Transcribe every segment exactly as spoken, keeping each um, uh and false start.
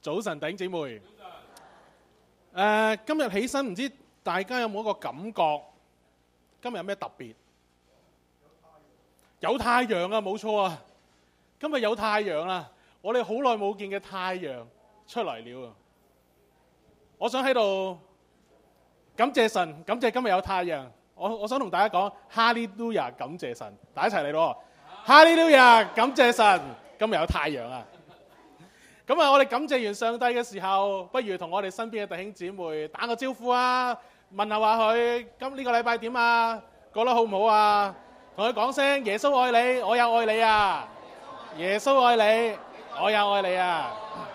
早晨，弟兄姊妹。誒、呃，今日起身唔知大家有冇一個感覺？今日有咩特別？有太陽啊，冇錯啊！今日有太陽啦，我哋好耐冇見嘅太陽出嚟了啊！我想喺度感謝神，感謝今日有太陽。我我想同大家講，哈利路亞，感謝神，大家一齊嚟咯！哈利路亞，感謝神，今日有太陽啊！咁啊，我哋感謝完上帝嘅時候，不如同我哋身邊嘅弟兄姊妹打個招呼啊，問下話佢今呢個禮拜點啊，過得好唔好啊？同佢講聲耶穌愛你，我也愛你啊！耶穌愛你，我也愛你啊！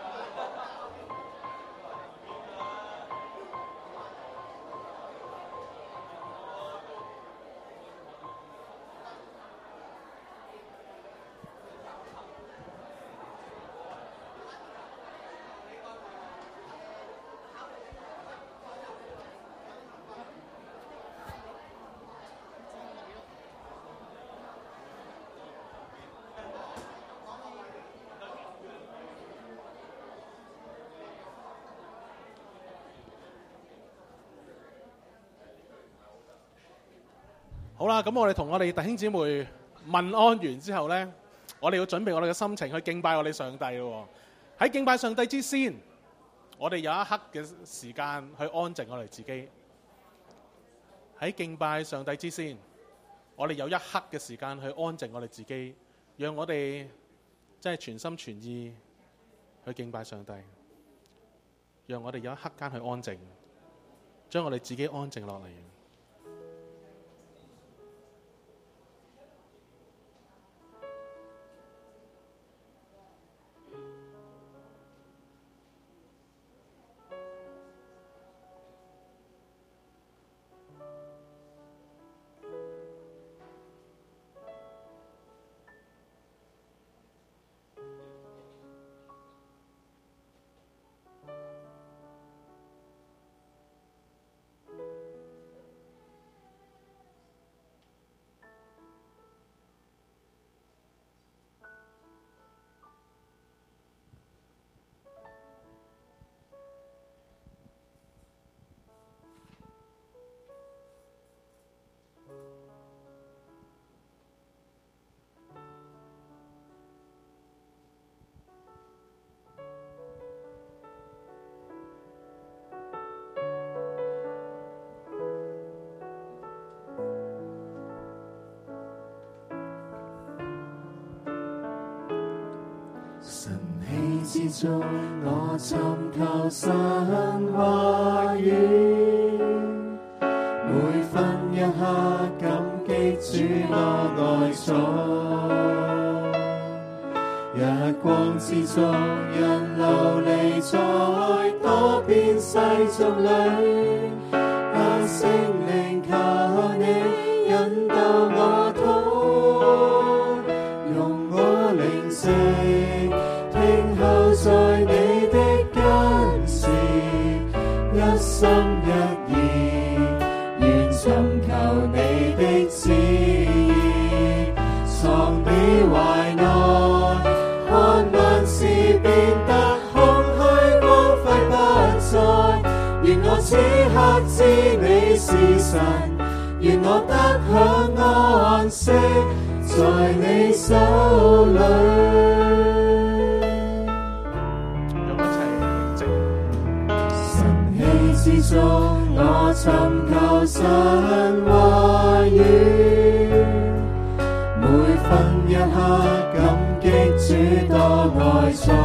好啦，咁我哋同我哋弟兄姊妹問安完之後呢，我哋要準備我哋嘅心情去敬拜我哋上帝咯。喺敬拜上帝之先，我哋有一刻嘅時間去安靜我哋自己。喺敬拜上帝之先，我哋有一刻嘅時間去安靜我哋自己，讓我哋真係全心全意去敬拜上帝。讓我哋有一刻間去安靜，將我哋自己安靜落嚟。 晨曦之中，我尋求神話語，每分一刻感激主我愛寵。日光之中，人流離在多變世俗裏，啊聖靈求你引導我途，用我靈性聽候在你的跟前，一心一意，願尋求你的旨意，藏你懷內，看萬事變得空虛光輝不再。願我此刻知你是神，願我得享安息在你手裏。之中，我尋求神話語，每分一刻感激主多愛寵。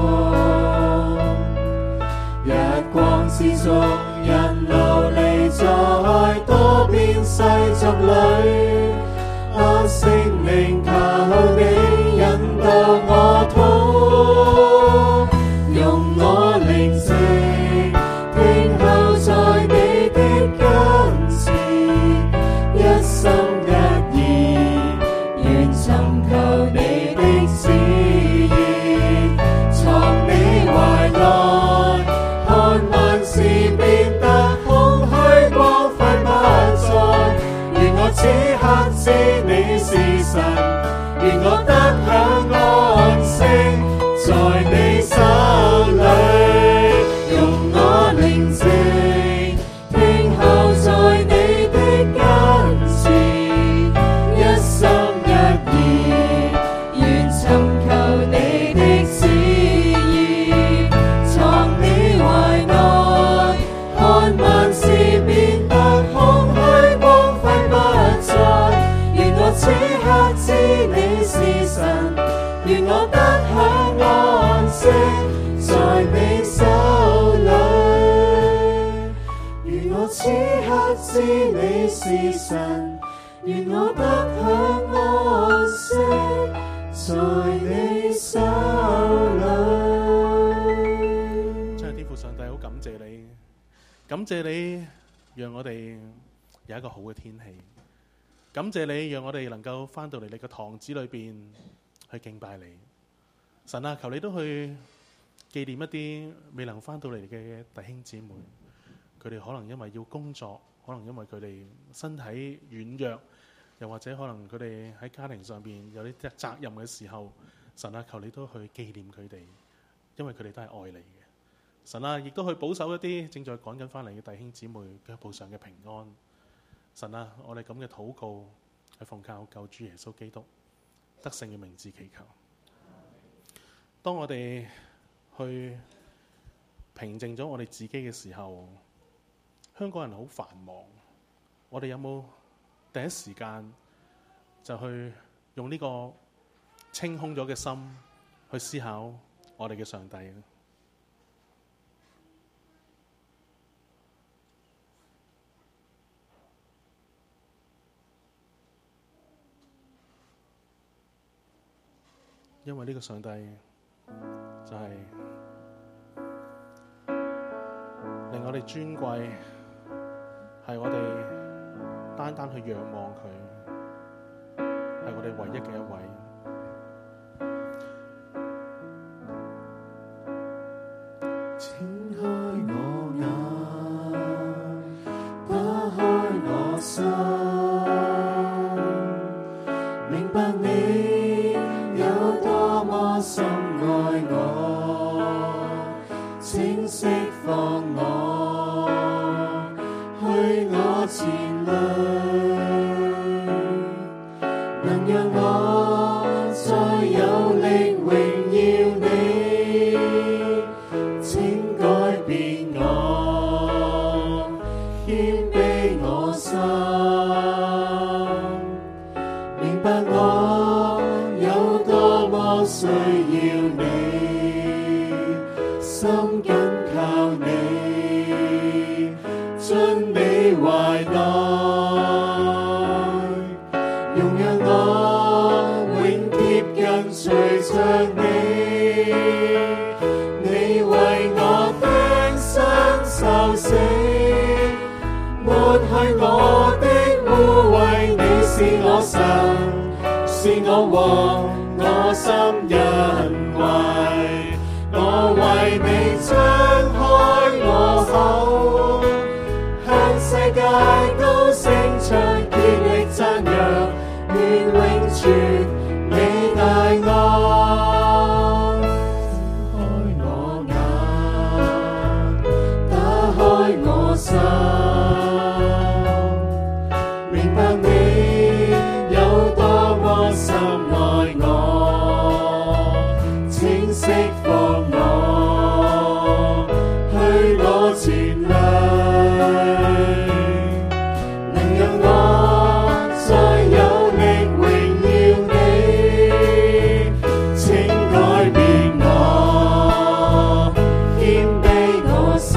日光之中，人流離在多變世俗裏，啊聖靈求你引導我途，用我靈性聽候在你的跟前，一心一意，願尋求你的旨意，藏你懷內，看萬事變得空虛光輝不再。願我此刻知你是神，願我得此刻知你是神，願我得享安息在你手裏。 真係天父上帝，好感謝你，感謝你讓我哋有一個好嘅天氣，感謝你讓我哋能夠翻到嚟你嘅堂子裏邊去敬拜你。神啊，求你都去紀念一啲未能翻到嚟嘅弟兄姊妹，佢哋可能因為要工作，可能因為佢哋身體軟弱，又或者可能佢哋喺家庭上邊有啲責任嘅時候，神啊，求你都去紀念佢哋，因為佢哋都係愛你嘅。神啊，亦都去保守一啲正在趕緊翻嚟嘅弟兄姊妹腳步上嘅平安。神啊，我哋咁嘅禱告係奉靠救主耶穌基督得勝嘅名字祈求。當我哋去平靜咗我哋自己嘅時候，香港人好繁忙，我哋有冇第一時間就去用呢個清空咗嘅心去思考我哋嘅上帝呢？因為呢個上帝就係令我哋尊貴，係我哋單單去仰望佢，係我哋唯一嘅一位。 請開我眼，打開我心，明白你有多麼深愛我，請釋放我，去我前路，能讓我再有力榮耀你，請改變我，謙卑我心，明白我有多麼需要你，心緊靠你，進你懷內，容讓我永貼跟隨着你，你為我釘身受死，抹去我的污穢，你是我神，是我王，我心欣慰，我為你張開我口，向世界高聲唱，竭力讚揚，願永傳你大愛。開我眼，打開我心，明白你有多麼深愛我，請釋放我，去我前路，能讓我再有力榮耀你，請改變我，謙卑我心，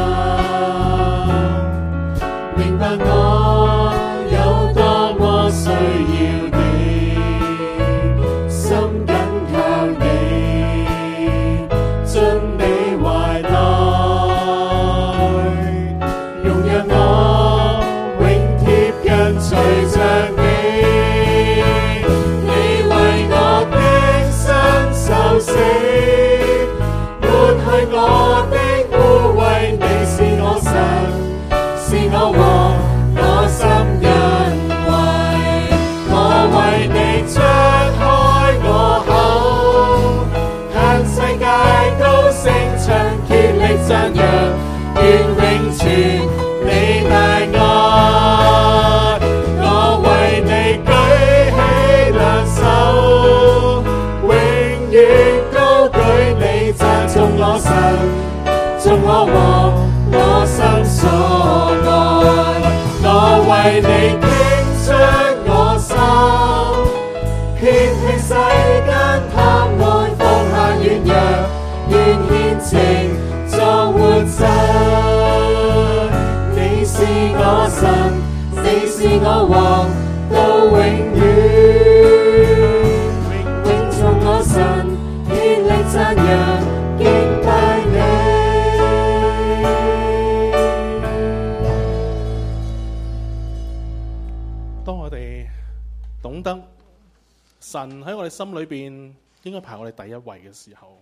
明白我有多麼需要你，心緊靠你，進你懷內，容讓我永貼跟隨着你，你為我釘身受死，抹去我的污穢，你是我神，是我王，我心欣慰，我為你張開我口，向世界高聲唱，竭力讚揚，願永傳你大愛，我為你舉起兩手，永遠高舉你，讚頌我神，頌我王，我心所愛，我為你傾出我心，撇棄世間貪愛，放下軟弱，願獻情作活祭，你是是我王到永遠。永從我神竭力讚揚敬拜你。 當我哋懂得神喺我哋心裏邊應該排我哋第一位嘅時候，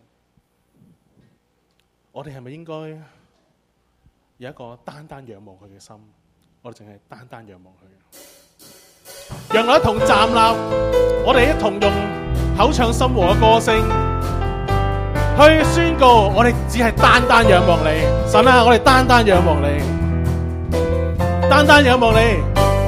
我哋係咪應該有一個單單仰望佢嘅心？我哋淨係單單仰望佢。讓我一同站立，我哋一同用口唱心和嘅歌聲去宣告，我哋只係單單仰望你。神啊，我哋單單仰望你，單單仰望你。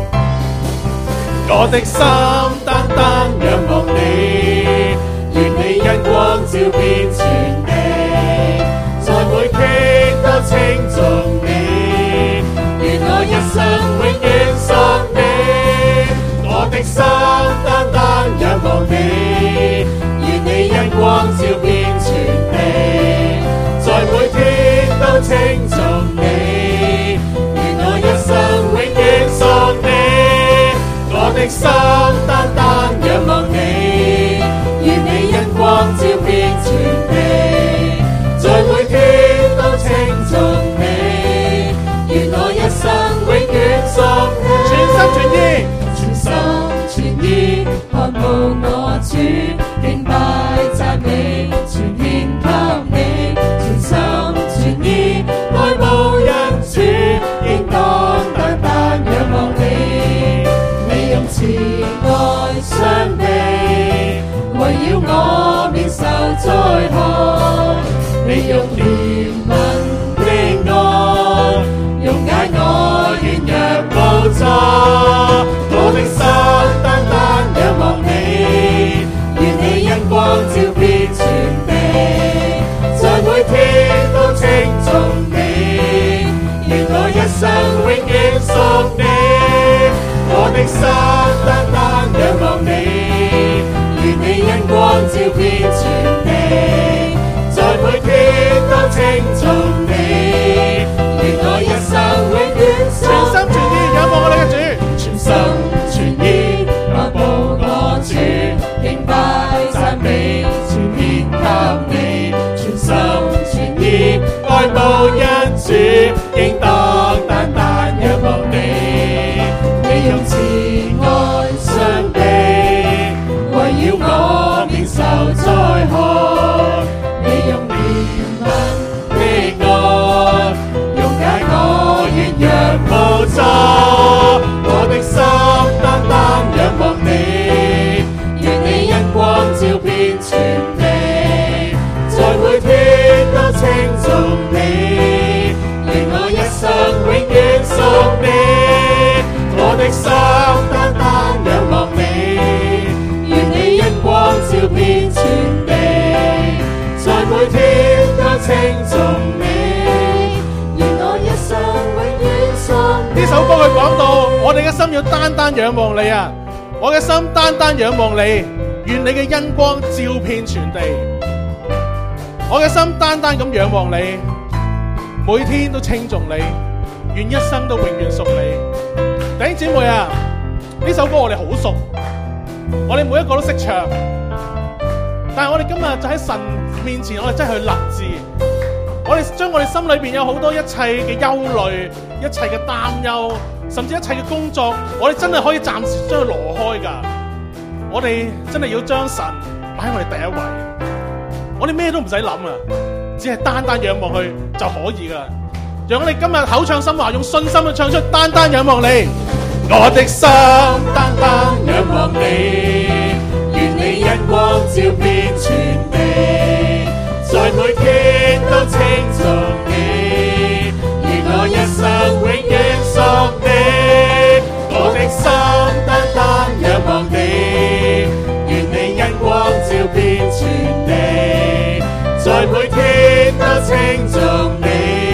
我的心單單仰望你，願你恩光照遍全地，在每天都稱頌你，願我一生永遠屬你。我的心單單仰望你，願你恩光照遍全地，在每天都稱頌你，願我一生永遠屬你。我的心單單仰望你，願你恩光照遍全地，在每天都稱頌你，願我一生永遠屬你。全心全意，全心全意，渴慕我主，敬拜讚美，全獻給你。全心全意，愛慕恩主，應當單單仰望你。用慈愛相避，圍繞我免受災害。你用憐憫的愛，溶解我軟弱無助。我的心單單仰望你，願你恩光照遍全地，在每天都稱頌你，願我一生永遠屬你。我的心單單仰望你，願你恩光照遍全地，在每天都稱頌你，願我一生永遠全心全意仰望我哋嘅主，全心全意愛慕我主，敬拜讚美，全獻給你。全心全意愛慕恩主，應當單單仰望你。你用慈愛相避，圍繞我免受災害。你用憐憫的愛，溶解我軟弱無助。我的心單單仰望你，願你恩光照遍全地，在每天都稱頌你，願我一生永遠屬你。我的心單單仰望你，願你恩光照遍全地，在每天都稱頌你，願我一生永遠屬你。呢首歌佢講到，我哋嘅心要單單仰望你啊！我嘅心單單仰望你，願你嘅恩光照遍全地。我嘅心單單咁仰望你，每天都稱頌你，願一生都永遠屬你。弟兄姊妹啊，呢首歌我哋好熟，我哋每一個都識唱，但係我哋今日就喺神面前，我哋真係去立志，我哋將我哋心裏邊有好多一切嘅憂慮、一切嘅擔憂，甚至一切嘅工作，我哋真係可以暫時將佢挪開㗎。我哋真係要將神擺喺我哋第一位，我哋咩都唔使諗啊，只係單單仰望佢就可以㗎。讓我哋今日口唱心和，用信心去唱出單單仰望你。我的心單單仰望你，願你恩光照遍全地，在每天都稱頌你，願我一生永遠屬你。我的心單單仰望你，願你恩光照遍全地，在每天都稱頌你。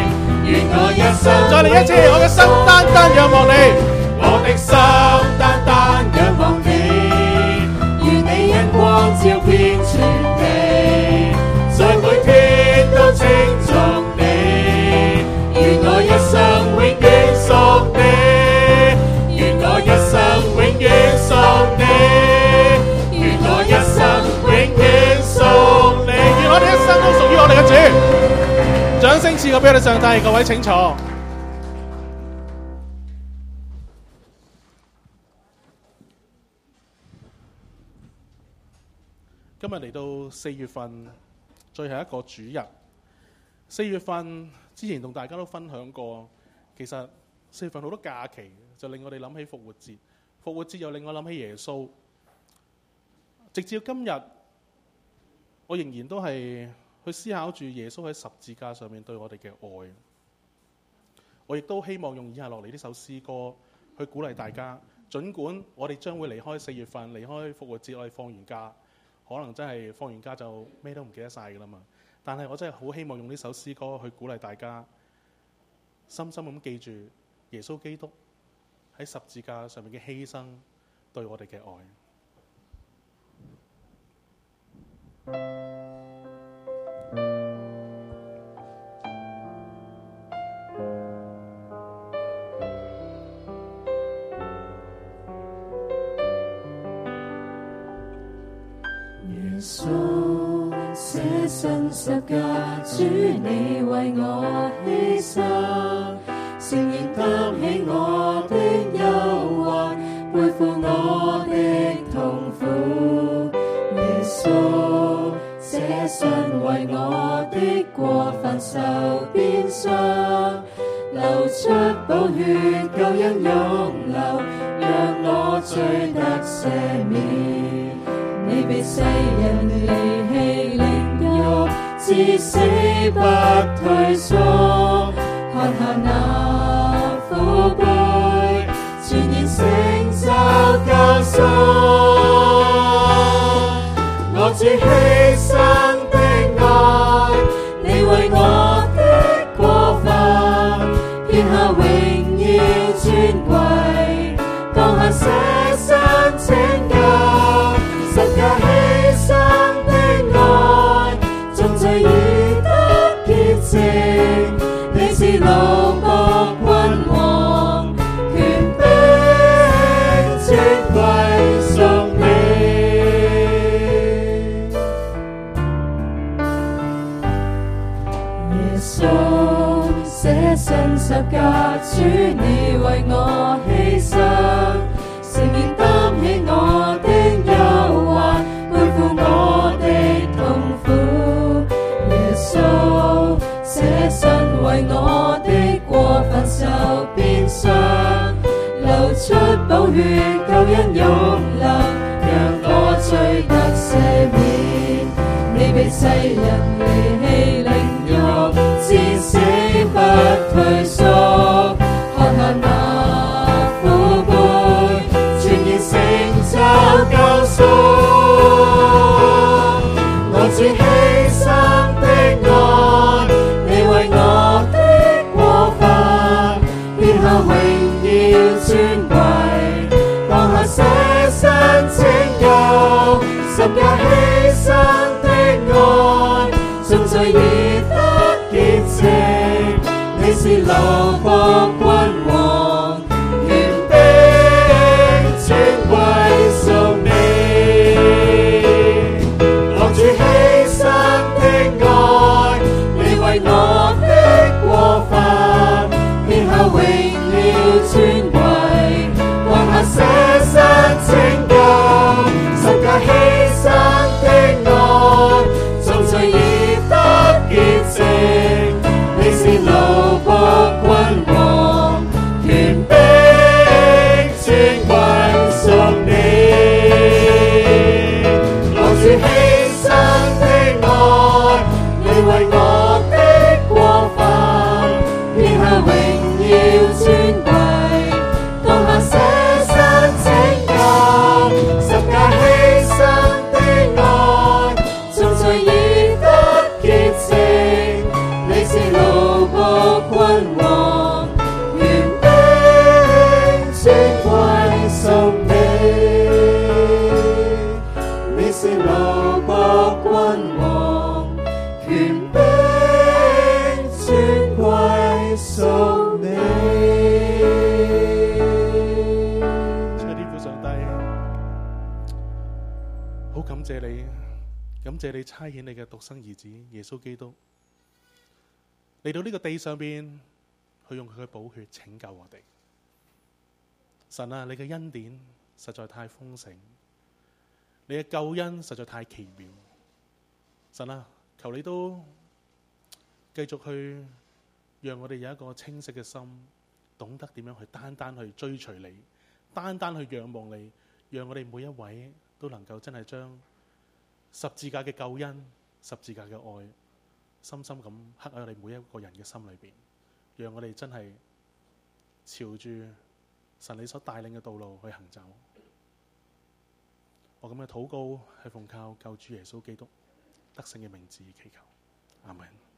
再嚟一次，我嘅心單單仰望你，我的心單單仰望你，願你恩光照遍全地，在每天都稱頌你，願我一生永遠屬你，願掌聲賜個俾我哋上帝，各位請坐。今日嚟到四月份最後一個主日。四月份之前同大家都分享過，其實四月份好多假期，就令我哋諗起復活節。復活節又令我諗起耶穌。直至到今日，我仍然都係去思考住耶穌喺十字架上面對我哋嘅愛。我亦都希望用以下落嚟呢首詩歌去鼓勵大家。儘管我哋將會離開四月份，離開復活節，我哋放完假，可能真係放完假就咩都唔記得晒㗎啦嘛。但係我真係好希望用呢首詩歌去鼓勵大家，深深咁記住耶穌基督喺十字架上面嘅犧牲對我哋嘅愛。 耶穌捨身十架，主你為我犧牲，誠然擔起我的憂患，背負我的痛苦。耶穌捨身為我的過犯受鞭傷，流出寶血，救恩湧流，讓我罪得赦免。你被世人離棄凌辱，至死不退縮，看下那苦杯，全然成就救贖。我主犧牲的愛，你為我的過犯，撇下榮耀尊貴，降下捨身拯救。十架犧牲的愛，盡罪已得潔淨。你是奴僕君王，權柄尊貴屬你。耶穌捨身十架，主你為我犧牲，誠然擔起我的憂患，背負我的痛苦。耶穌捨身為我的過犯受鞭傷，流出寶血，救恩湧流，讓我罪得赦免。你被世人離棄凌辱，至死不退縮，看下那苦杯，全然成就救贖。我主犧牲的愛，你為我的過犯，撇下榮耀尊貴，降下捨身拯救。十架犧牲的愛，盡罪已得潔淨。你是奴僕君王，權柄尊貴屬你。我主犧牲的愛，你為我的過犯，撇下榮耀尊貴，降下捨身拯救。十架犧牲的愛，盡罪已得潔淨。你是奴僕君王，權柄尊貴屬你。我主犧牲的愛，你為我的過犯，撇下榮耀尊貴，降下捨身拯救。十架犧牲的愛，盡罪已得潔淨。你是奴僕君王，權柄尊貴屬你。你是奴僕君王，權柄尊貴屬你。 親愛的天父上帝，好感謝你，感謝你差遣你嘅獨生兒子耶穌基督嚟到呢個地上邊，去用佢嘅寶血拯救我哋。神啊，你嘅恩典實在太豐盛，你嘅救恩實在太奇妙。神啊，求你都繼續去讓我哋有一個清晰嘅心，懂得點樣去單單去追隨你，單單去仰望你，讓我哋每一位都能夠真係將十字架嘅救恩、十字架嘅愛深深咁刻喺我哋每一個人嘅心裏邊，讓我哋真係朝住神你所帶領嘅道路去行走。我咁嘅禱告係奉靠救主耶穌基督得勝嘅名字祈求，阿門。